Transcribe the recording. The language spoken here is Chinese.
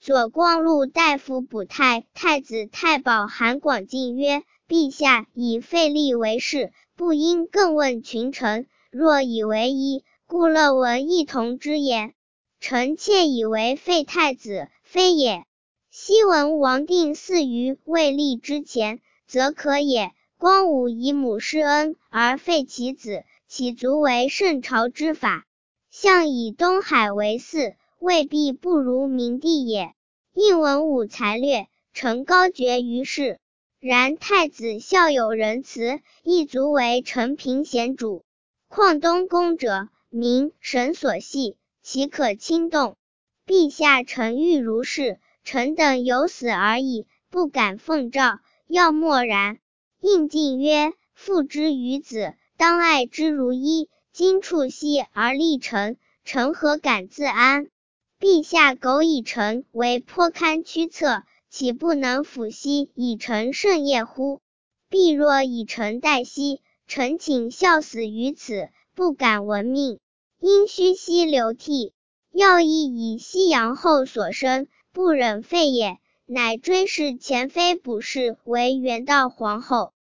左光禄大夫补太太子太保韩广进曰：陛下以废立为事，不应更问群臣，若以为一，故乐闻一同之也。臣妾以为废太子，非也。昔闻王定嗣于未立之前，则可也。光武以母施恩而废其子，岂足为圣朝之法？相以东海为嗣，未必不如明帝也。应文武才略，臣高觉于世。然太子孝有仁慈，亦足为臣平贤主。况东宫者，民神所系，岂可轻动？陛下臣欲如是，臣等有死而已，不敢奉诏，要默然。应进曰：父之于子，当爱之如一。今处息而立臣，臣何敢自安？陛下苟以臣为颇堪驱策，岂不能抚息以臣圣业乎？必若以臣代息，臣请效死于此，不敢闻命。因须息流涕，要亦以西阳后所生，不忍废也，乃追谥前妃卜氏为元道皇后。